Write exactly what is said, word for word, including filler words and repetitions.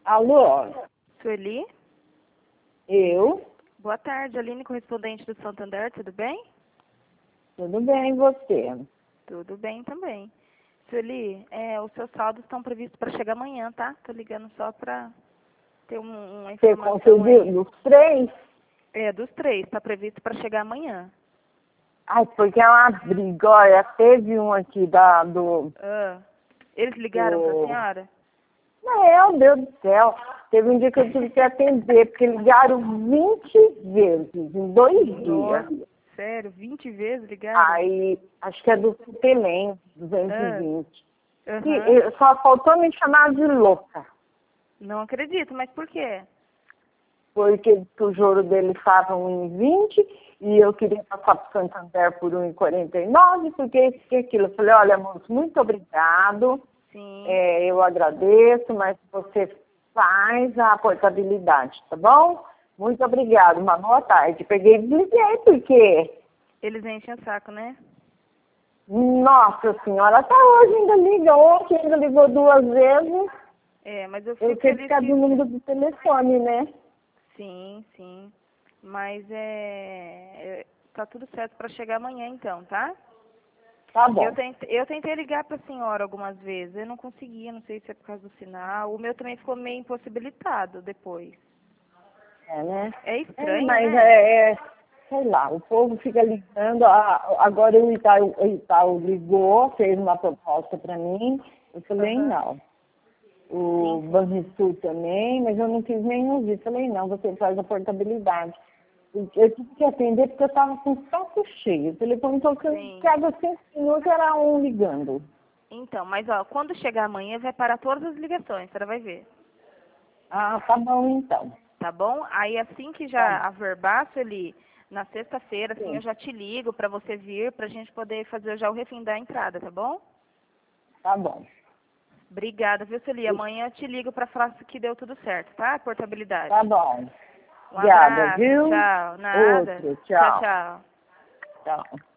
Alô? Sueli? Eu? Boa tarde, Aline, correspondente do Santander, tudo bem? Tudo bem, e você? Tudo bem também. Sueli, é, os seus saldos estão previstos para chegar amanhã, tá? Tô ligando só para ter um, uma Você informação conseguiu aí. dos três? É, dos três, está previsto para chegar amanhã. Ai, porque é uma briga, olha, teve um aqui da, do, Ah, eles ligaram para a do... senhora? Meu Deus do céu, teve um dia que eu tive que atender, porque ligaram vinte vezes em dois Nossa, dias. sério? vinte vezes ligaram? Aí, acho que é do Pelém, duzentos e Ah, vinte. E, aham. e só faltou me chamar de louca, Não acredito, mas por quê? porque o juro dele estava um e vinte e eu queria passar para o Santander por um e quarenta e nove, porque isso e aquilo. Eu falei, olha, moço, muito obrigado, Sim. é, eu agradeço, mas você faz a portabilidade, tá bom? Muito obrigado, uma boa tarde. Peguei e desliguei, porque, Eles enchem o saco, né? nossa senhora, até hoje ainda liga, ontem ainda ligou duas vezes, É, mas eu eu fico sei que feliz ficar do que... número do telefone, né? Sim, sim. Mas é, é tá tudo certo para chegar amanhã então, tá? Tá Eu bom. tentei, eu tentei ligar para a senhora algumas vezes, eu não conseguia, não sei se é por causa do sinal. O meu também ficou meio impossibilitado depois. É, né? É É, estranho, mas né? é, é, sei lá, o povo fica ligando, a- agora o Itaú, o Itaú ligou, fez uma proposta para mim, eu falei Aham. não. O Sim, sim. Banrisul também, mas eu não quis nem ouvir, falei não, você faz a portabilidade. Eu eu tive que atender porque eu estava com o saco cheio, o telefone tocando Sim. cada cinco minutos era um ligando. Então, mas ó, quando chegar amanhã vai parar todas as ligações, a senhora vai ver. Ah, tá bom então. Tá bom? Aí assim que Tá já bom. averbar, Sueli, na sexta-feira, assim, eu Sim, já te ligo para você vir, pra gente poder fazer já o refim da entrada, tá bom? tá bom. Obrigada, viu, Sueli? Amanhã eu te ligo para falar que deu tudo certo, tá? Portabilidade. Tá bom. Um Obrigada, abraço, viu? tchau. Nada. Outro, Tchau, tchau. tchau. Tchau.